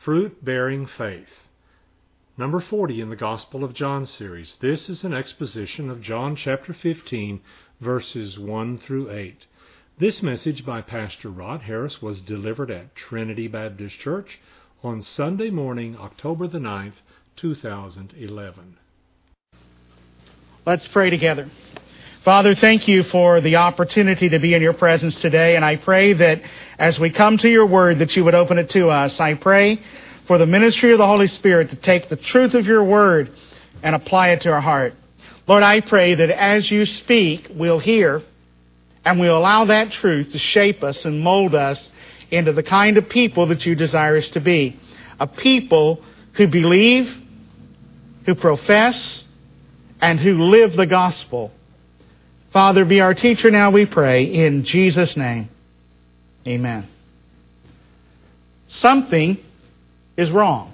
Fruit-Bearing Faith. Number 40 in the Gospel of John series. This is an exposition of John chapter 15, verses 1 through 8. This message by Pastor Rod Harris was delivered at Trinity Baptist Church on Sunday morning, October the 9th, 2011. Let's pray together. Father, thank you for the opportunity to be in your presence today, and I pray that as we come to your word that you would open it to us. I pray for the ministry of the Holy Spirit to take the truth of your word and apply it to our heart. Lord, I pray that as you speak, we'll hear and we'll allow that truth to shape us and mold us into the kind of people that you desire us to be. A people who believe, who profess, and who live the gospel. Father, be our teacher now, we pray, in Jesus' name. Amen. Something is wrong.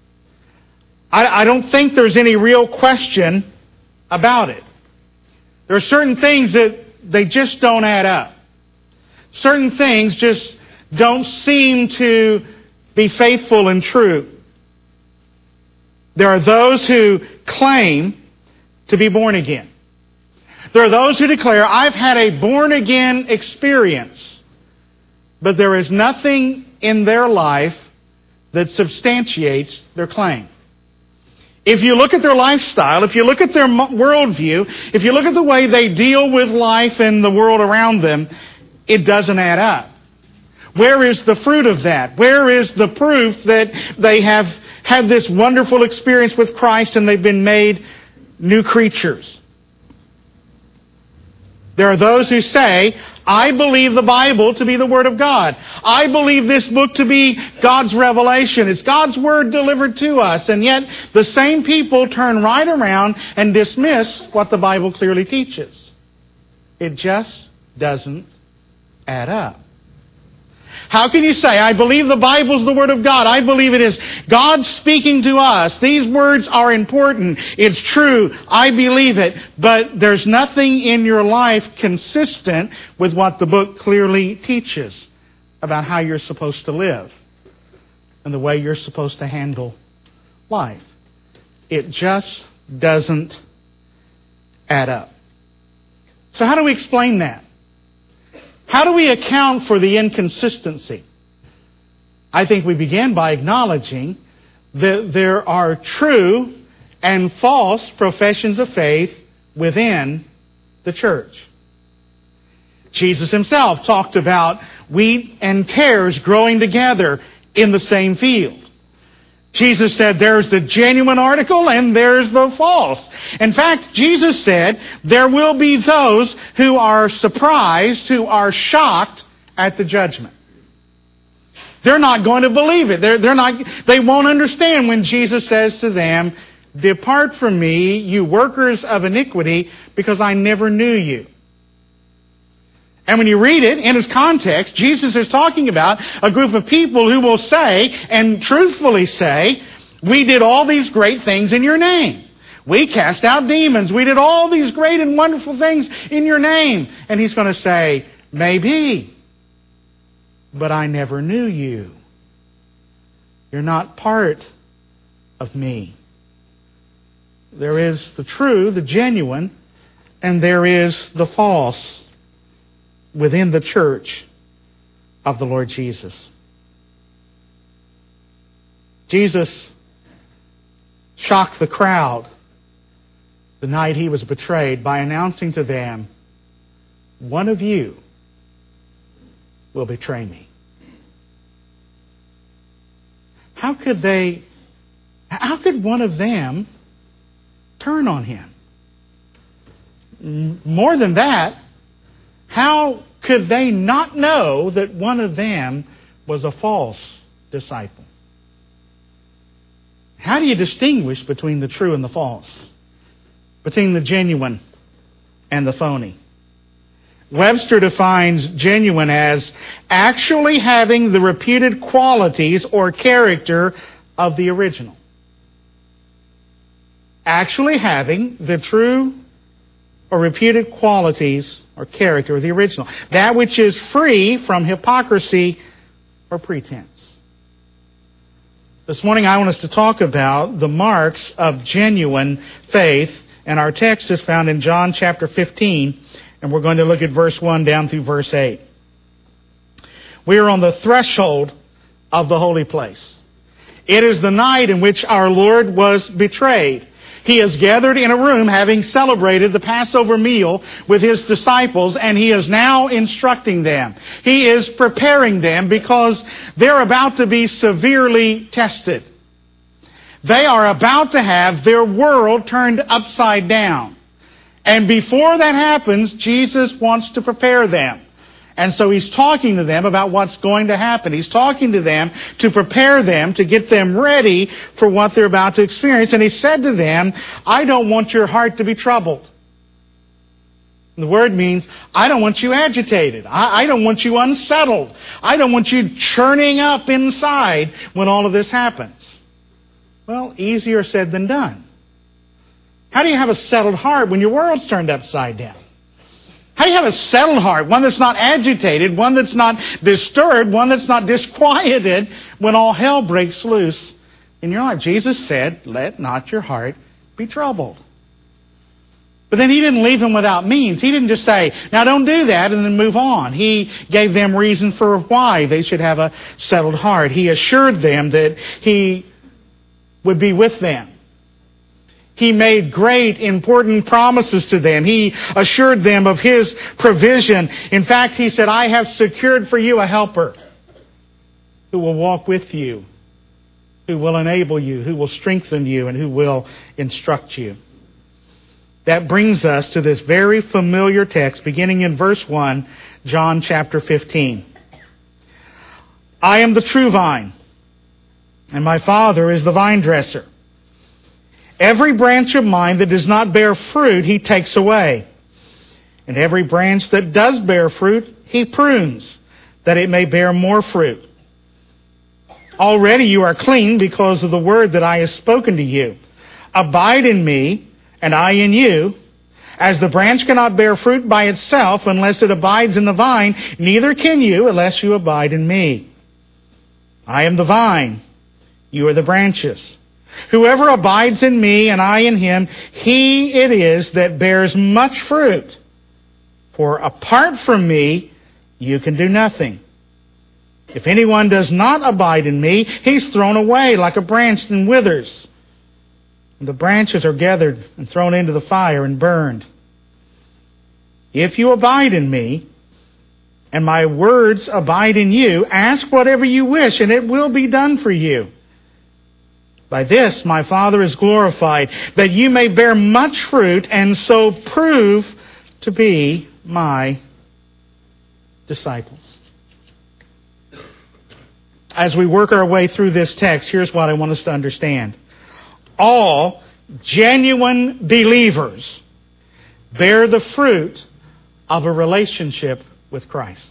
I don't think there's any real question about it. There are certain things that they just don't add up. Certain things just don't seem to be faithful and true. There are those who claim to be born again. There are those who declare, I've had a born-again experience. But there is nothing in their life that substantiates their claim. If you look at their lifestyle, if you look at their worldview, if you look at the way they deal with life and the world around them, it doesn't add up. Where is the fruit of that? Where is the proof that they have had this wonderful experience with Christ and they've been made new creatures? There are those who say, I believe the Bible to be the Word of God. I believe this book to be God's revelation. It's God's Word delivered to us. And yet the same people turn right around and dismiss what the Bible clearly teaches. It just doesn't add up. How can you say, I believe the Bible's the Word of God. I believe it is God speaking to us. These words are important. It's true. I believe it. But there's nothing in your life consistent with what the book clearly teaches about how you're supposed to live and the way you're supposed to handle life. It just doesn't add up. So how do we explain that? How do we account for the inconsistency? I think we begin by acknowledging that there are true and false professions of faith within the church. Jesus himself talked about wheat and tares growing together in the same field. Jesus said there's the genuine article and there's the false. In fact, Jesus said there will be those who are surprised, who are shocked at the judgment. They're not going to believe it. They won't understand when Jesus says to them, depart from me, you workers of iniquity, because I never knew you. And when you read it in its context, Jesus is talking about a group of people who will say, and truthfully say, we did all these great things in your name. We cast out demons. We did all these great and wonderful things in your name. And he's going to say, maybe, but I never knew you. You're not part of me. There is the true, the genuine, and there is the false within the church of the Lord Jesus. Jesus shocked the crowd the night he was betrayed by announcing to them, one of you will betray me. How could one of them turn on him? More than that, how could they not know that one of them was a false disciple? How do you distinguish between the true and the false? Between the genuine and the phony? Webster defines genuine as actually having the reputed qualities or character of the original. Actually having the true or reputed qualities or character of the original. That which is free from hypocrisy or pretense. This morning I want us to talk about the marks of genuine faith, and our text is found in John chapter 15, and we're going to look at verse 1 down through verse 8. We are on the threshold of the holy place. It is the night in which our Lord was betrayed. He is gathered in a room having celebrated the Passover meal with His disciples, and He is now instructing them. He is preparing them because they're about to be severely tested. They are about to have their world turned upside down. And before that happens, Jesus wants to prepare them. And so He's talking to them about what's going to happen. He's talking to them to prepare them, to get them ready for what they're about to experience. And He said to them, I don't want your heart to be troubled. The word means, I don't want you agitated. I don't want you unsettled. I don't want you churning up inside when all of this happens. Well, easier said than done. How do you have a settled heart when your world's turned upside down? How do you have a settled heart, one that's not agitated, one that's not disturbed, one that's not disquieted when all hell breaks loose in your life? Jesus said, let not your heart be troubled. But then He didn't leave them without means. He didn't just say, now don't do that and then move on. He gave them reason for why they should have a settled heart. He assured them that He would be with them. He made great, important promises to them. He assured them of His provision. In fact, He said, I have secured for you a helper who will walk with you, who will enable you, who will strengthen you, and who will instruct you. That brings us to this very familiar text, beginning in verse 1, John chapter 15. I am the true vine, and my Father is the vine dresser. Every branch of mine that does not bear fruit, He takes away. And every branch that does bear fruit, He prunes, that it may bear more fruit. Already you are clean because of the word that I have spoken to you. Abide in me, and I in you. As the branch cannot bear fruit by itself unless it abides in the vine, neither can you unless you abide in me. I am the vine, you are the branches. Whoever abides in me and I in him, he it is that bears much fruit. For apart from me, you can do nothing. If anyone does not abide in me, he's thrown away like a branch and withers. And the branches are gathered and thrown into the fire and burned. If you abide in me, and my words abide in you, ask whatever you wish, and it will be done for you. By this my Father is glorified, that you may bear much fruit, and so prove to be my disciples. As we work our way through this text, here's what I want us to understand. All genuine believers bear the fruit of a relationship with Christ.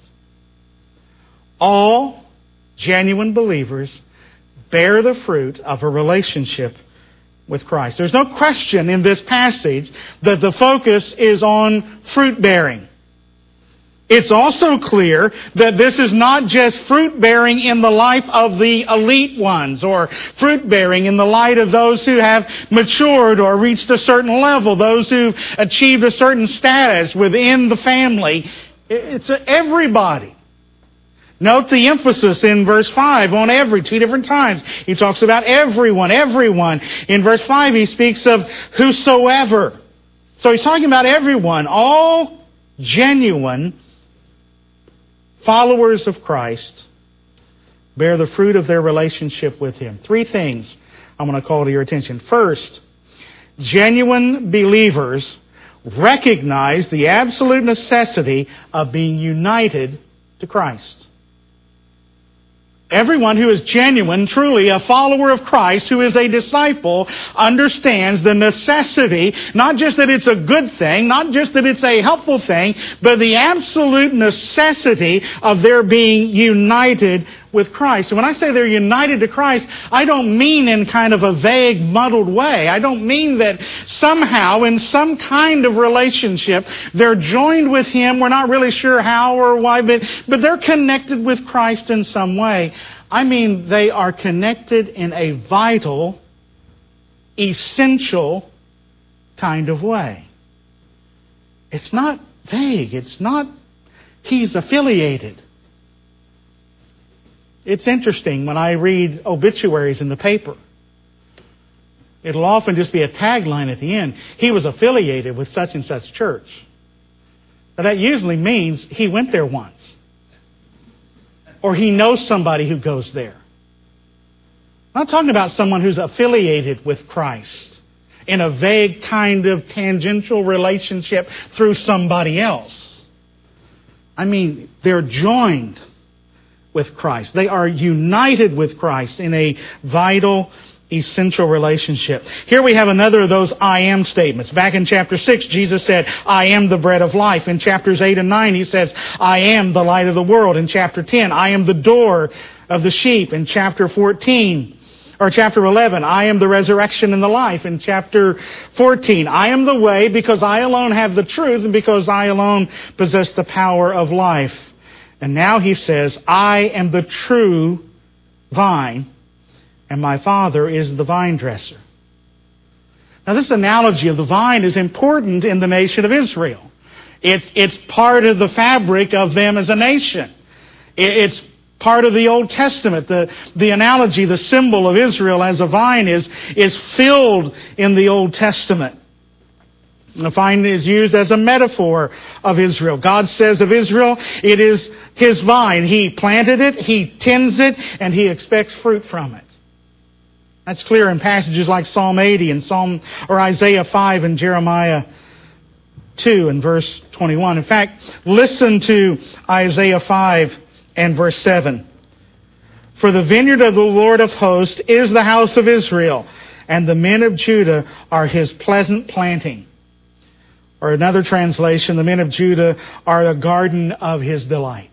All genuine believers bear the fruit of a relationship with Christ. There's no question in this passage that the focus is on fruit bearing. It's also clear that this is not just fruit bearing in the life of the elite ones, or fruit bearing in the light of those who have matured or reached a certain level, those who've achieved a certain status within the family. It's everybody. Note the emphasis in verse 5 on every, 2 different times. He talks about everyone. In verse 5 he speaks of whosoever. So he's talking about everyone, all genuine followers of Christ bear the fruit of their relationship with Him. 3 things I want to call to your attention. First, genuine believers recognize the absolute necessity of being united to Christ. Everyone who is genuine, truly a follower of Christ, who is a disciple, understands the necessity, not just that it's a good thing, not just that it's a helpful thing, but the absolute necessity of their being united with Christ. And when I say they're united to Christ, I don't mean in kind of a vague, muddled way. I don't mean that somehow in some kind of relationship they're joined with Him. We're not really sure how or why, but they're connected with Christ in some way. I mean, they are connected in a vital, essential kind of way. It's not vague. It's not he's affiliated. It's interesting when I read obituaries in the paper. It'll often just be a tagline at the end. He was affiliated with such and such church. Now that usually means he went there once. Or he knows somebody who goes there. I'm not talking about someone who's affiliated with Christ in a vague kind of tangential relationship through somebody else. I mean, they're joined with Christ. They are united with Christ in a vital, essential relationship. Here we have another of those I am statements. Back in chapter 6, Jesus said, I am the bread of life. In chapters 8 and 9, He says, I am the light of the world. In chapter 10, I am the door of the sheep. In chapter 11, I am the resurrection and the life. In chapter 14, I am the way because I alone have the truth and because I alone possess the power of life. And now He says, I am the true vine, and my Father is the vine dresser. Now this analogy of the vine is important in the nation of Israel. It's part of the fabric of them as a nation. It's part of the Old Testament. The analogy, the symbol of Israel as a vine is filled in the Old Testament. The vine is used as a metaphor of Israel. God says of Israel, it is His vine. He planted it, He tends it, and He expects fruit from it. That's clear in passages like Psalm 80 and Isaiah 5 and Jeremiah 2 and verse 21. In fact, listen to Isaiah 5 and verse 7. For the vineyard of the Lord of hosts is the house of Israel, and the men of Judah are His pleasant planting. Or another translation, the men of Judah are the garden of His delight.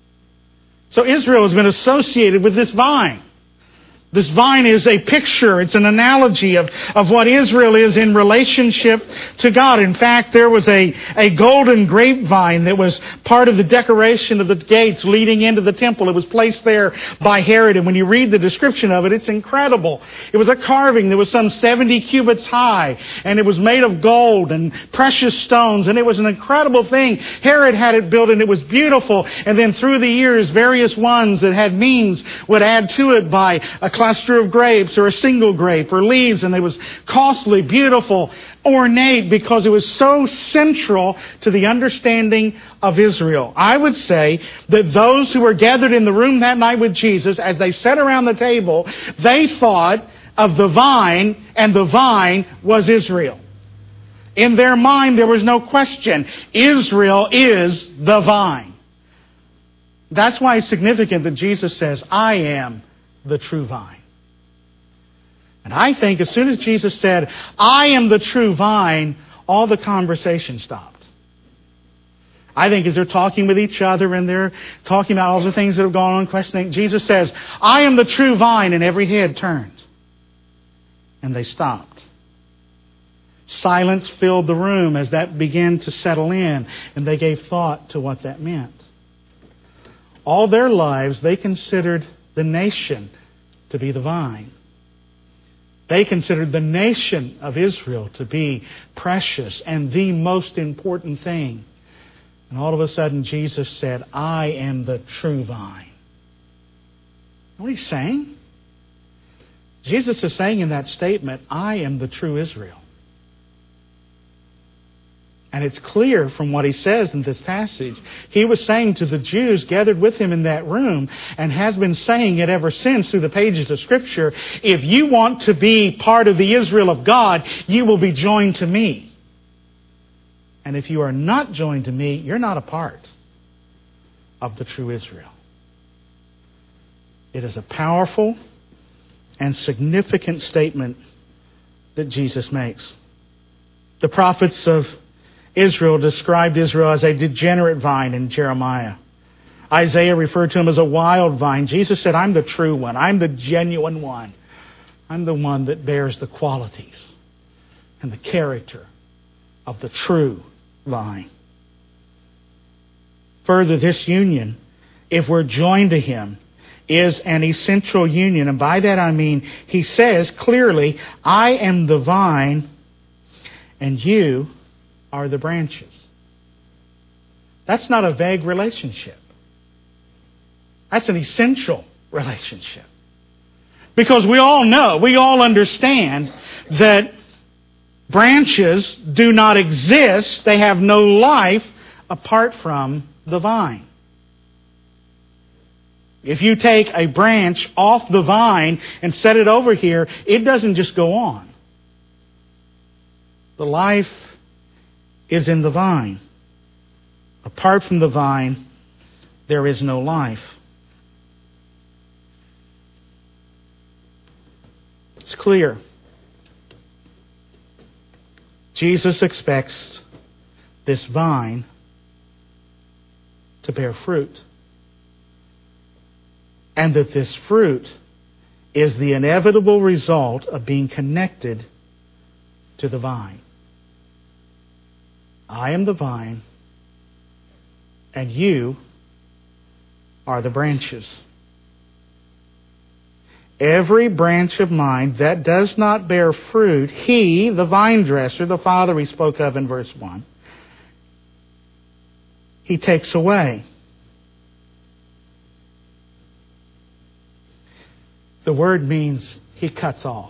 So Israel has been associated with this vine. This vine is a picture, it's an analogy of what Israel is in relationship to God. In fact, there was a golden grapevine that was part of the decoration of the gates leading into the temple. It was placed there by Herod, and when you read the description of it, it's incredible. It was a carving that was some 70 cubits high, and it was made of gold and precious stones, and it was an incredible thing. Herod had it built, and it was beautiful, and then through the years, various ones that had means would add to it by a cluster of grapes or a single grape or leaves, and it was costly, beautiful, ornate because it was so central to the understanding of Israel. I would say that those who were gathered in the room that night with Jesus, as they sat around the table, they thought of the vine, and the vine was Israel. In their mind, there was no question. Israel is the vine. That's why it's significant that Jesus says, I am the true vine. And I think as soon as Jesus said, I am the true vine, all the conversation stopped. I think as they're talking with each other and they're talking about all the things that have gone on, questioning, Jesus says, I am the true vine, and every head turned. And they stopped. Silence filled the room as that began to settle in, and they gave thought to what that meant. All their lives, they considered the nation to be the vine. They considered the nation of Israel to be precious and the most important thing. And all of a sudden Jesus said, I am the true vine. What He's saying? Jesus is saying in that statement, I am the true Israel. And it's clear from what He says in this passage. He was saying to the Jews gathered with Him in that room, and has been saying it ever since through the pages of Scripture, if you want to be part of the Israel of God, you will be joined to me. And if you are not joined to me, you're not a part of the true Israel. It is a powerful and significant statement that Jesus makes. The prophets of Israel described Israel as a degenerate vine in Jeremiah. Isaiah referred to him as a wild vine. Jesus said, I'm the true one. I'm the genuine one. I'm the one that bears the qualities and the character of the true vine. Further, this union, if we're joined to Him, is an essential union. And by that I mean, He says clearly, I am the vine and you are the branches. That's not a vague relationship. That's an essential relationship. Because we all know, we all understand that branches do not exist, they have no life apart from the vine. If you take a branch off the vine and set it over here, it doesn't just go on. The life is in the vine. Apart from the vine, there is no life. It's clear. Jesus expects this vine to bear fruit. And that this fruit is the inevitable result of being connected to the vine. I am the vine, and you are the branches. Every branch of mine that does not bear fruit, He, the vine dresser, the Father we spoke of in verse 1, He takes away. The word means He cuts off.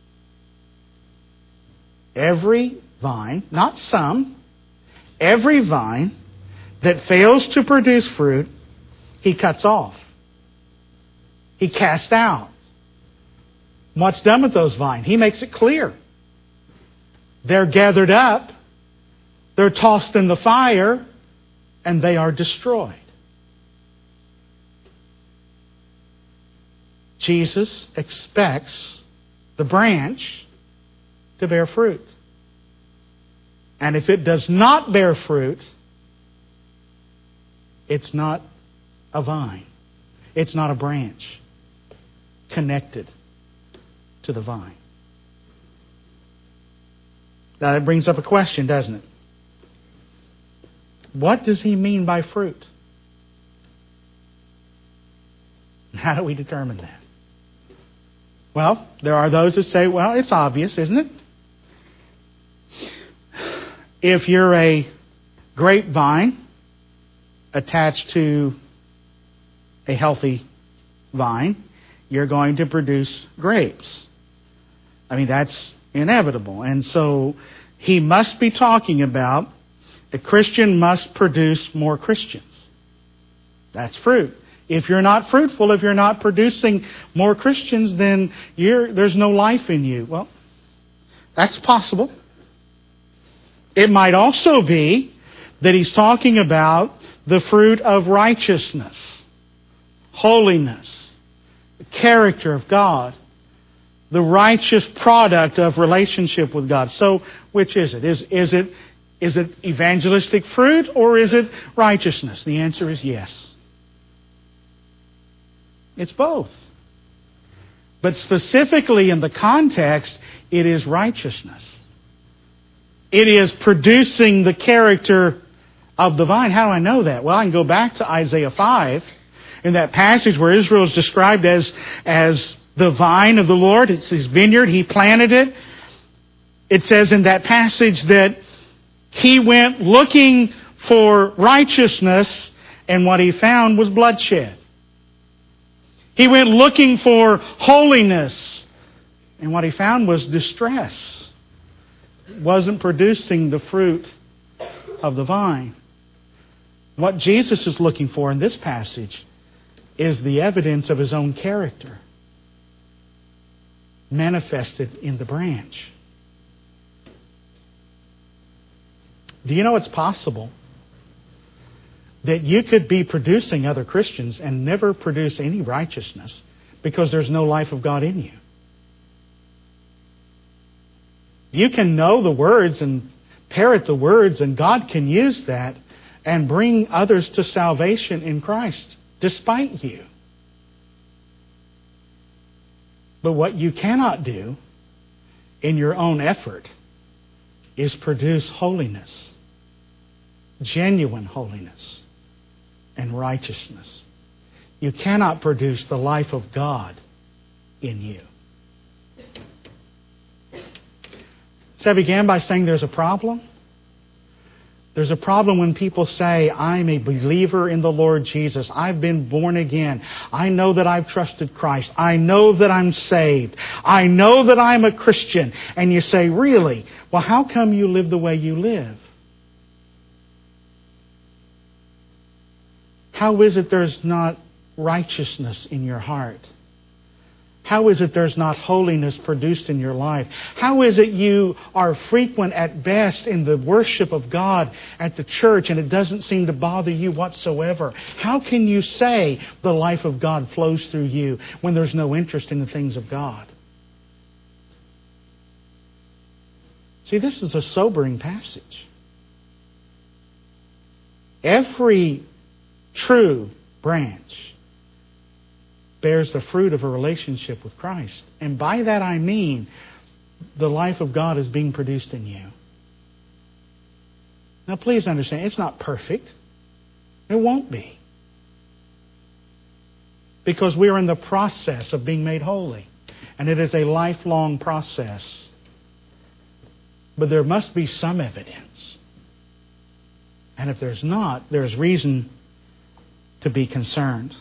Every vine, not some, every vine that fails to produce fruit, He cuts off. He casts out. What's done with those vines? He makes it clear. They're gathered up, they're tossed in the fire, and they are destroyed. Jesus expects the branch to bear fruit. And if it does not bear fruit, it's not a vine. It's not a branch connected to the vine. Now that brings up a question, doesn't it? What does He mean by fruit? How do we determine that? Well, there are those that say, well, it's obvious, isn't it? If you're a grapevine attached to a healthy vine, you're going to produce grapes. I mean, that's inevitable. And so he must be talking about a Christian must produce more Christians. That's fruit. If you're not fruitful, if you're not producing more Christians, then there's no life in you. Well, that's possible. It might also be that he's talking about the fruit of righteousness, holiness, the character of God, the righteous product of relationship with God. So, which is it? Is it evangelistic fruit or is it righteousness? The answer is yes. It's both. But specifically in the context, it is righteousness. It is producing the character of the vine. How do I know that? Well, I can go back to Isaiah 5, in that passage where Israel is described as the vine of the Lord. It's His vineyard. He planted it. It says in that passage that He went looking for righteousness, and what He found was bloodshed. He went looking for holiness, and what He found was distress. It wasn't producing the fruit of the vine. What Jesus is looking for in this passage is the evidence of His own character manifested in the branch. Do you know it's possible that you could be producing other Christians and never produce any righteousness because there's no life of God in you? You can know the words and parrot the words, and God can use that and bring others to salvation in Christ despite you. But what you cannot do in your own effort is produce holiness, genuine holiness, and righteousness. you cannot produce the life of God in you. So I began by saying there's a problem. There's a problem when people say, I'm a believer in the Lord Jesus. I've been born again. I know that I've trusted Christ. I know that I'm saved. I know that I'm a Christian. And you say, really? Well, how come you live the way you live? How is it there's not righteousness in your heart? How is it there's not holiness produced in your life? How is it you are frequent at best in the worship of God at the church and it doesn't seem to bother you whatsoever? How can you say the life of God flows through you when there's no interest in the things of God? See, this is a sobering passage. Every true branch bears the fruit of a relationship with Christ. And by that I mean the life of God is being produced in you. Now please understand, it's not perfect. It won't be. Because we are in the process of being made holy. And it is a lifelong process. But there must be some evidence. And if there's not, there's reason to be concerned.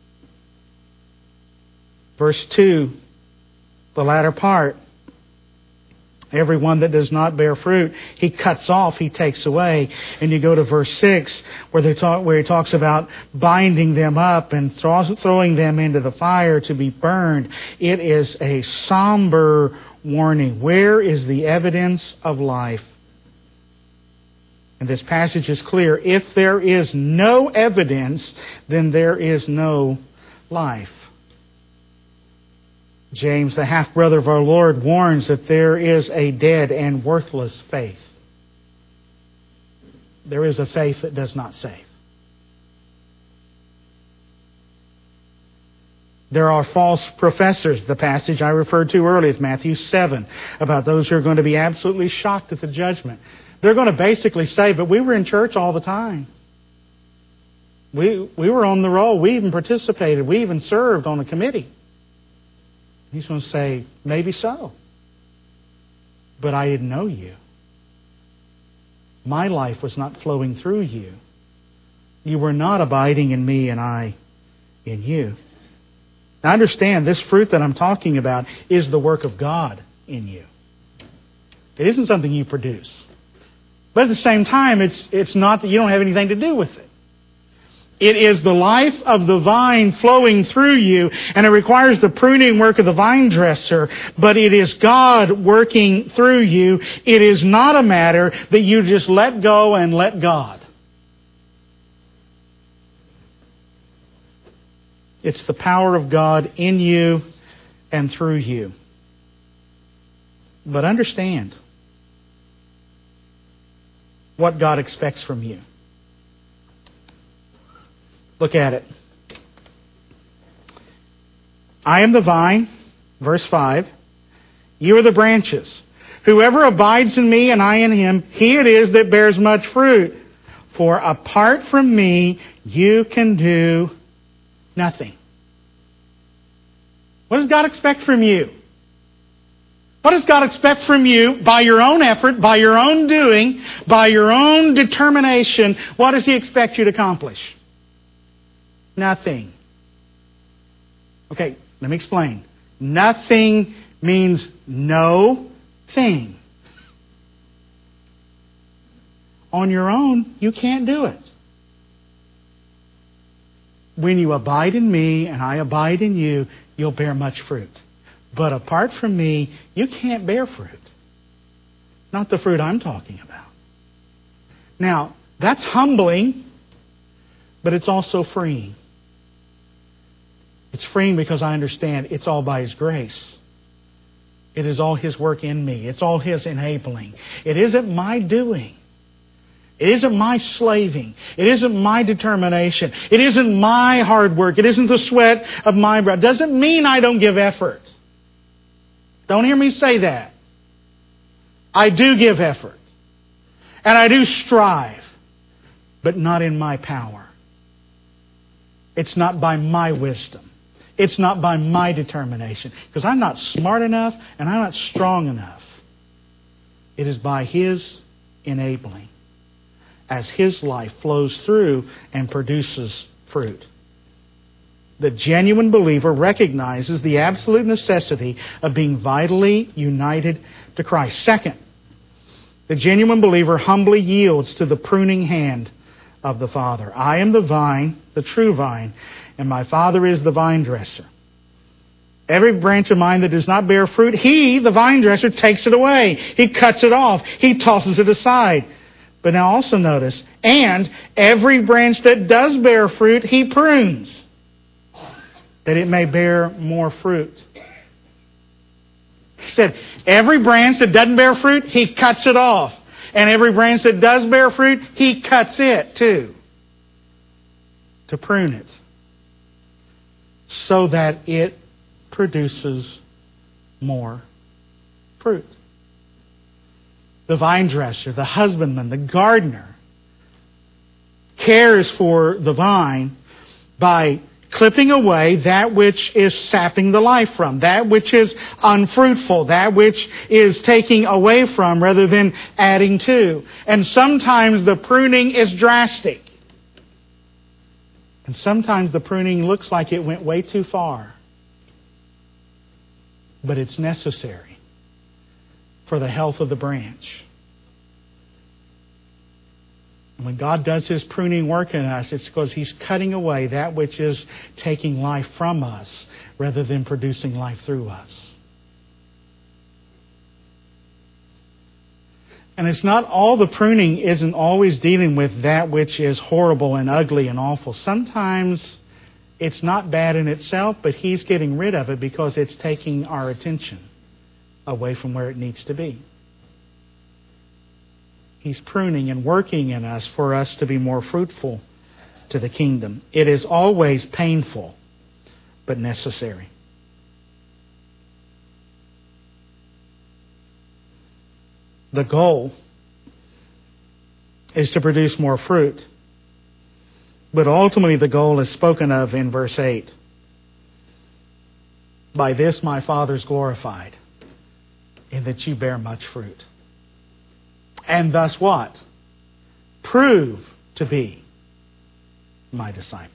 Verse 2, the latter part. Everyone that does not bear fruit, He cuts off, He takes away. And you go to verse 6, where He talks about binding them up and throwing them into the fire to be burned. It is a somber warning. Where is the evidence of life? And this passage is clear. If there is no evidence, then there is no life. James, the half-brother of our Lord, warns that there is a dead and worthless faith. There is a faith that does not save. There are false professors. The passage I referred to earlier, Matthew 7, about those who are going to be absolutely shocked at the judgment. They're going to basically say, but we were in church all the time. We were on the roll. We even participated. We even served on a committee. He's going to say, maybe so. But I didn't know you. My life was not flowing through you. You were not abiding in me and I in you. Now understand, this fruit that I'm talking about is the work of God in you. It isn't something you produce. But at the same time, it's not that you don't have anything to do with it. It is the life of the vine flowing through you, and it requires the pruning work of the vine dresser, but it is God working through you. It is not a matter that you just let go and let God. It's the power of God in you and through you. But understand what God expects from you. Look at it. I am the vine, verse 5. You are the branches. Whoever abides in me and I in him, he it is that bears much fruit. For apart from me, you can do nothing. What does God expect from you? What does God expect from you by your own effort, by your own doing, by your own determination? What does He expect you to accomplish? Nothing. Okay, let me explain. Nothing means no thing. On your own, you can't do it. When you abide in me and I abide in you, you'll bear much fruit. But apart from me, you can't bear fruit. Not the fruit I'm talking about. Now, that's humbling, but it's also freeing. It's freeing because I understand it's all by His grace. It is all His work in me. It's all His enabling. It isn't my doing. It isn't my slaving. It isn't my determination. It isn't my hard work. It isn't the sweat of my brow. It doesn't mean I don't give effort. Don't hear me say that. I do give effort. And I do strive. But not in my power. It's not by my wisdom. It's not by my determination. Because I'm not smart enough and I'm not strong enough. It is by His enabling as His life flows through and produces fruit. The genuine believer recognizes the absolute necessity of being vitally united to Christ. Second, the genuine believer humbly yields to the pruning hand of the Father. I am the vine, the true vine, and my Father is the vine dresser. Every branch of mine that does not bear fruit, He, the vine dresser, takes it away. He cuts it off. He tosses it aside. But now also notice, and every branch that does bear fruit, He prunes, that it may bear more fruit. He said, every branch that doesn't bear fruit, He cuts it off. And every branch that does bear fruit, He cuts it too. To prune it. So that it produces more fruit. The vine dresser, the husbandman, the gardener cares for the vine by clipping away that which is sapping the life from, that which is unfruitful, that which is taking away from rather than adding to. And sometimes the pruning is drastic. And sometimes the pruning looks like it went way too far. But it's necessary for the health of the branch. When God does His pruning work in us, it's because He's cutting away that which is taking life from us rather than producing life through us. And it's not all the pruning isn't always dealing with that which is horrible and ugly and awful. Sometimes it's not bad in itself, but He's getting rid of it because it's taking our attention away from where it needs to be. He's pruning and working in us for us to be more fruitful to the kingdom. It is always painful, but necessary. The goal is to produce more fruit. But ultimately the goal is spoken of in verse 8. By this my Father is glorified, in that you bear much fruit. And thus what? Prove to be my disciple.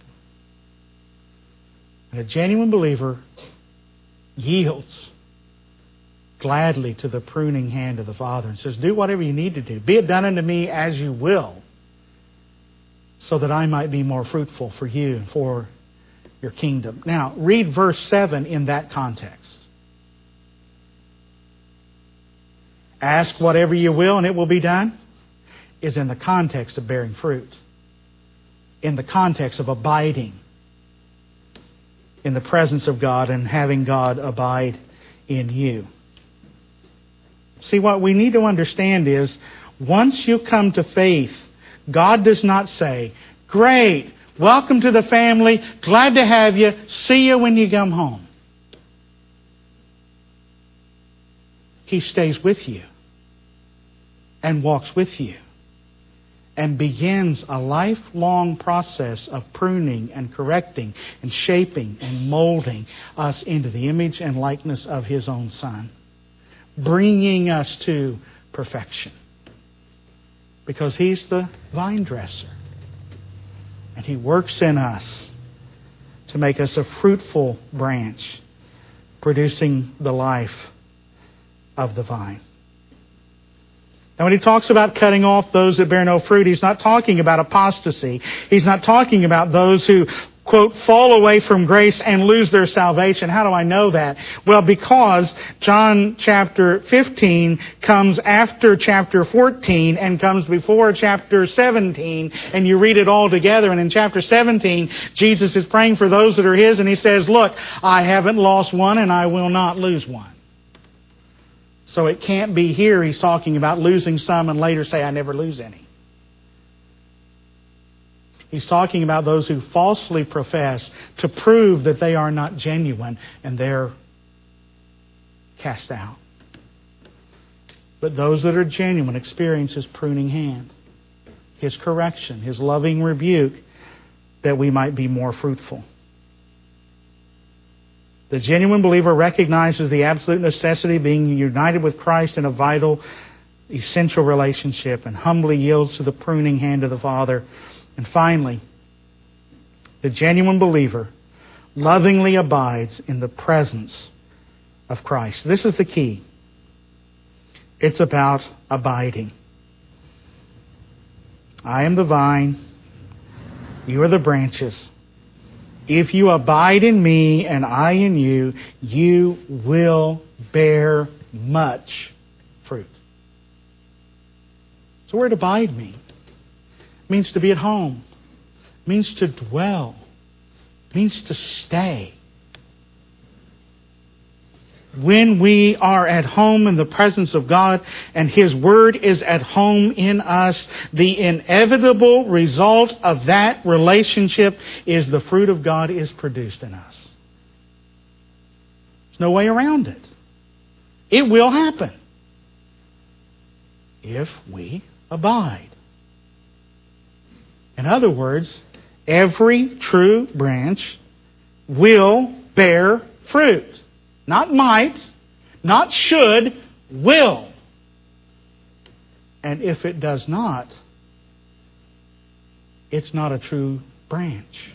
And a genuine believer yields gladly to the pruning hand of the Father and says, do whatever you need to do. Be it done unto me as you will, so that I might be more fruitful for you and for your kingdom. Now, read verse 7 in that context. Ask whatever you will and it will be done is in the context of bearing fruit. In the context of abiding in the presence of God and having God abide in you. See, what we need to understand is once you come to faith, God does not say, great, welcome to the family, glad to have you, see you when you come home. He stays with you and walks with you and begins a lifelong process of pruning and correcting and shaping and molding us into the image and likeness of His own Son, bringing us to perfection. Because He's the vine dresser. And He works in us to make us a fruitful branch, producing the life of the vine. Now when He talks about cutting off those that bear no fruit, He's not talking about apostasy. He's not talking about those who, quote, fall away from grace and lose their salvation. How do I know that? Well, because John chapter 15 comes after chapter 14 and comes before chapter 17, and you read it all together. And in chapter 17, Jesus is praying for those that are His, and He says, look, I haven't lost one and I will not lose one. So it can't be here He's talking about losing some and later say, I never lose any. He's talking about those who falsely profess to prove that they are not genuine and they're cast out. But those that are genuine experience His pruning hand, His correction, His loving rebuke, that we might be more fruitful. The genuine believer recognizes the absolute necessity of being united with Christ in a vital, essential relationship and humbly yields to the pruning hand of the Father. And finally, the genuine believer lovingly abides in the presence of Christ. This is the key. It's about abiding. I am the vine, you are the branches. If you abide in me and I in you, you will bear much fruit. So where to abide mean? It means to be at home. It means to dwell. It means to stay. When we are at home in the presence of God and His Word is at home in us, the inevitable result of that relationship is the fruit of God is produced in us. There's no way around it. It will happen if we abide. In other words, every true branch will bear fruit. Not might, not should, will. And if it does not, it's not a true branch.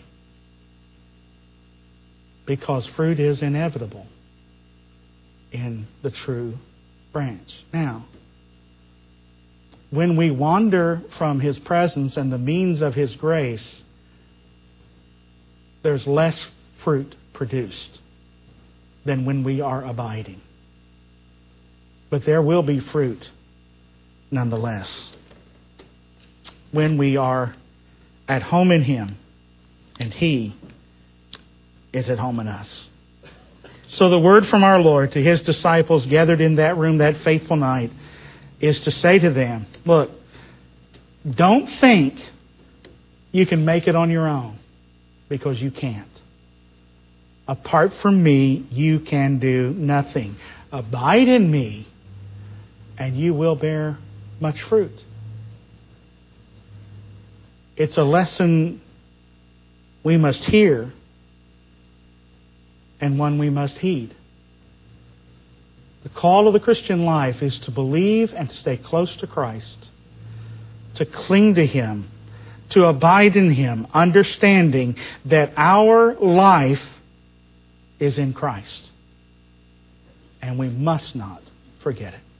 Because fruit is inevitable in the true branch. Now, when we wander from His presence and the means of His grace, there's less fruit produced than when we are abiding. But there will be fruit nonetheless when we are at home in Him and He is at home in us. So the word from our Lord to His disciples gathered in that room that fateful night is to say to them, look, don't think you can make it on your own, because you can't. Apart from me, you can do nothing. Abide in me, and you will bear much fruit. It's a lesson we must hear and one we must heed. The call of the Christian life is to believe and to stay close to Christ, to cling to Him, to abide in Him, understanding that our life is in Christ. And we must not forget it.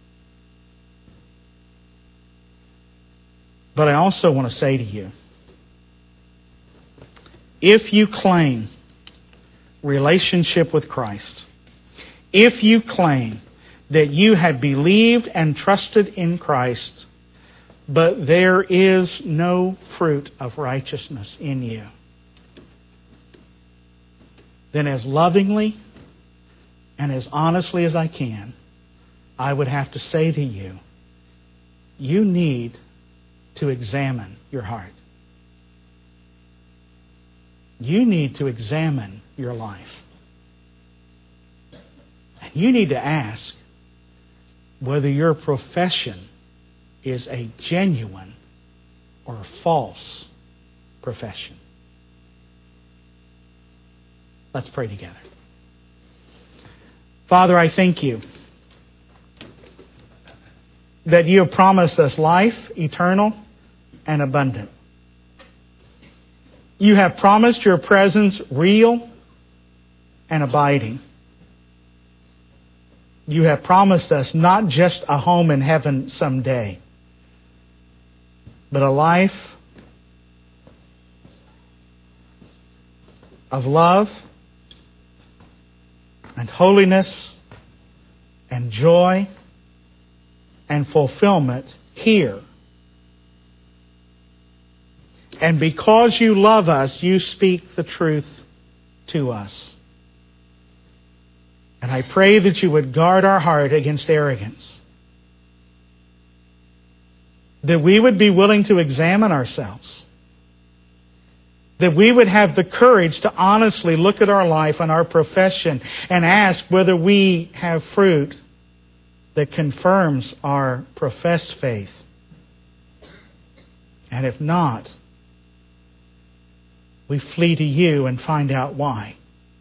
But I also want to say to you, if you claim relationship with Christ, if you claim that you have believed and trusted in Christ, but there is no fruit of righteousness in you, then as lovingly and as honestly as I can, I would have to say to you, you need to examine your heart. You need to examine your life. And you need to ask whether your profession is a genuine or a false profession. Let's pray together. Father, I thank You that You have promised us life eternal and abundant. You have promised Your presence real and abiding. You have promised us not just a home in heaven someday, but a life of love and holiness and joy and fulfillment here. And because You love us, You speak the truth to us. And I pray that You would guard our heart against arrogance. That we would be willing to examine ourselves. That we would have the courage to honestly look at our life and our profession and ask whether we have fruit that confirms our professed faith. And if not, We flee to you and find out why.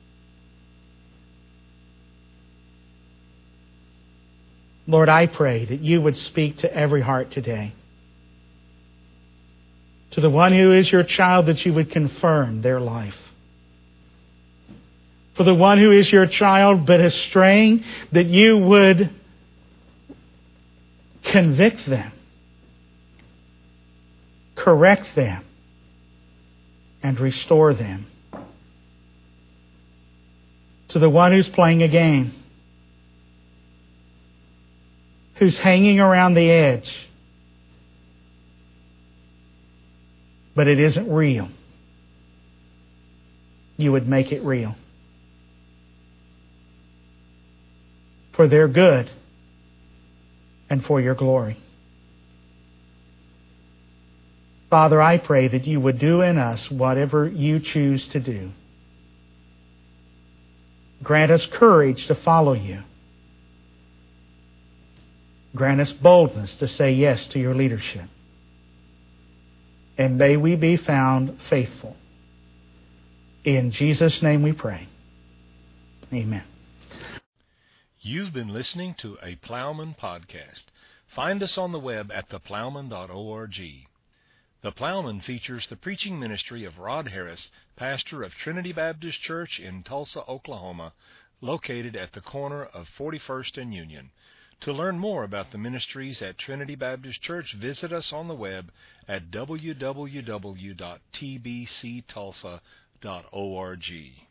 Lord, I pray that you would speak to every heart today. To the one who is your child, that you would confirm their life. For the one who is your child but is straying, that you would convict them, correct them, and restore them. To the one who's playing a game, who's hanging around the edge, but it isn't real, you would make it real. For their good and for your glory. Father, I pray that you would do in us whatever you choose to do. Grant us courage to follow you. Grant us boldness to say yes to your leadership. And may we be found faithful. In Jesus' name we pray. Amen. You've been listening to a Plowman podcast. Find us on the web at theplowman.org. The Plowman features the preaching ministry of Rod Harris, pastor of Trinity Baptist Church in Tulsa, Oklahoma, located at the corner of 41st and Union. To learn more about the ministries at Trinity Baptist Church, visit us on the web at www.tbctulsa.org.